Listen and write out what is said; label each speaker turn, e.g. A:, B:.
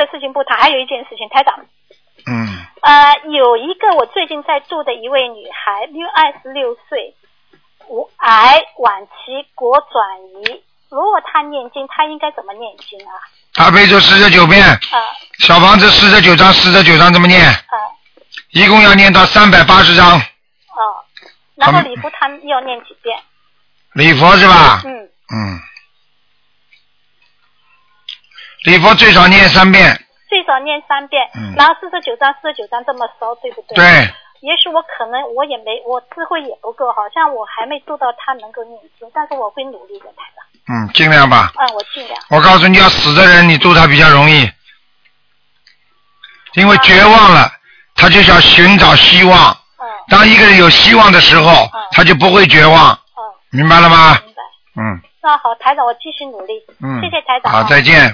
A: 个事情不谈，还有一件事情，台长。有一个我最近在度的一位女孩，26岁，癌晚期果转移。如果她念经，她应该怎么念经啊？
B: 大悲咒49遍。小房子49章，49章这么念。一共要念到380章。
A: 然后礼佛她要念几遍？
B: 礼佛是吧？礼佛最少念3遍。
A: 最少念3遍，然后49章这么烧，对不对？
B: 对。
A: 也许我可能我智慧也不够，好像我还没做到他能够念经，但是我会努力的，台长。
B: 尽量吧。
A: 我尽量。
B: 我告诉你，要死的人，你度他比较容易，因为绝望了，他就想寻找希望。当一个人有希望的时候，他就不会绝望。明白了吗？
A: 明白。那好，台长，我继续努力。谢谢台长。
B: 好，再见。